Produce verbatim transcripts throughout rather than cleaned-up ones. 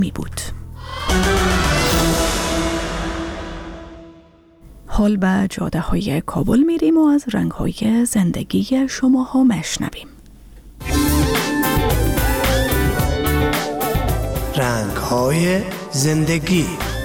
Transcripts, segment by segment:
می بود. حال به جاده های کابل میریم و از رنگ های زندگی شما ها مشنویم. رنگ های زندگی.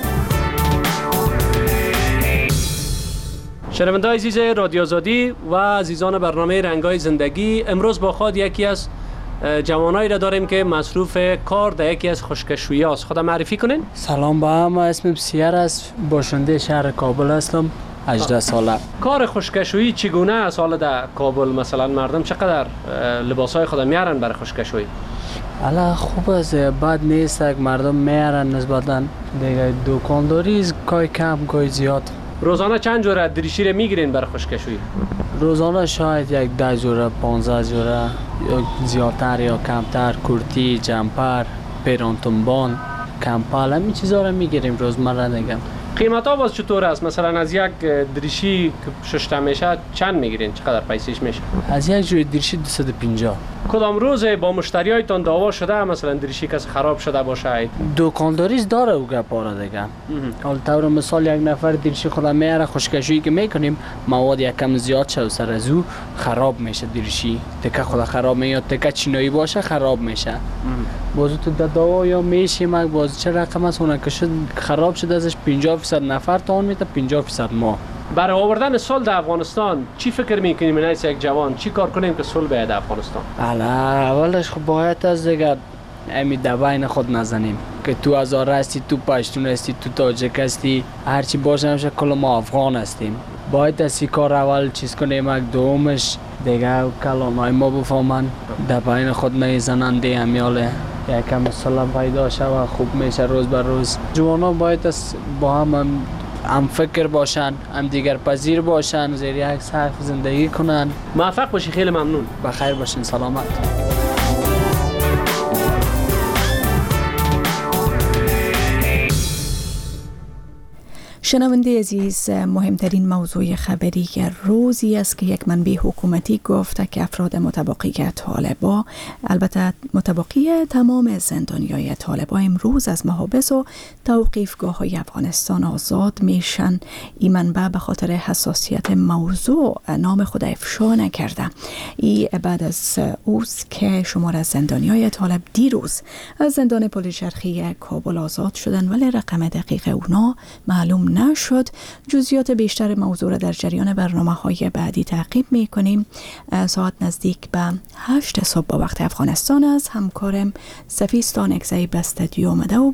شنونده‌های عزیز رادیو آزادی و عزیزان برنامه رنگ‌های زندگی، امروز با خود یکی از جوانایی را داریم که مصروف کار در یکی از خشکشویی است. خودم معرفی کنین. سلام با هم، اسمم سیر است، باشنده شهر کابل هستم، هجده ساله. کار خشکشویی چگونه است حالا در کابل؟ مثلا مردم چقدر لباسای خود میارن برای خشکشویی؟ حالا خوب است، بد نیست که مردم میارن نسبتا دیگه. دکانداری کای کم کای زیاد. روزانه چند جوره دریشی رو میگیرین برای خشکشویی؟ روزانه شاید یک ده جوره، پانزده جوره، یا زیادتر یا کمتر. کرتی، جمپر، پیرانتنبان، کمپل، همین چیزا رو میگیریم روزمره دیگه. قیمت ها باز چطور است؟ مثلا از یک دریشی که ششته میشه چند میگیرین؟ چقدر پیسش میشه؟ از یک جوی دریشی دویست و پنجاه. کدام روز با مشتریایتان دعوا شده مثلا دریشی کس خراب شده باشه؟ دکانداری داره او گپا دیگه. حالا طور مثال یک نفر دریشی خود میاره، خشکشویی که میکنیم مواد یکم زیاد شد سر از او خراب میشه دریشی. تکه خود خراب میاد، تکه چینایی باشه خراب میشه. باز تو دعوا یا میشیم اگه باز چه رقم است اون که شد خراب شده ازش پنجاه درصد نفر تان میته، پنجاه درصد ما. برای آوردن صلح در افغانستان چی فکر میکنیم؟ من از یک جوان چی کار کنیم که صلح بیاد در افغانستان؟ الا اولش خب باید از دیگه امی دباین خود نزنیم که تو هزاره هستی، تو پشتون هستی، تو تاجک هستی، هرچی باشه نمیشه کل ما افغان هستیم. باید از سی کار اول چیز کنیم. اگه دومش دیگه کلانای ما بفهمن دباین خود نیزنن دی همیاله یکم سلام پیدا شود، خوب میشه روز بر روز. جوانان باید با هم هم, هم فکر باشن، هم دیگر پذیر باشن، زیر یک سقف زندگی کنن. موفق باشی، خیلی ممنون. بخیر باشین، سلامت. شنونده عزیز، مهمترین موضوع خبری روزی است که یک منبع حکومتی گفته که افراد متبقی طالبا، البته متبقی تمام زندانیای طالبا، امروز از محابس و توقیفگاه های افغانستان آزاد میشن. این منبع به خاطر حساسیت موضوع نام خود افشا نکرده. این بعد از اوست که شمار از زندانیای طالب دیروز از زندان پل چرخی کابل آزاد شدن، ولی رقم دقیق اونا معلوم نشد. جزئیات بیشتر موضوع را در جریان برنامه‌های بعدی تعقیب می‌کنیم. ساعت نزدیک به هشت صبح با وقت افغانستان است. همکارم سفیستان اکزی به استودیو آمده و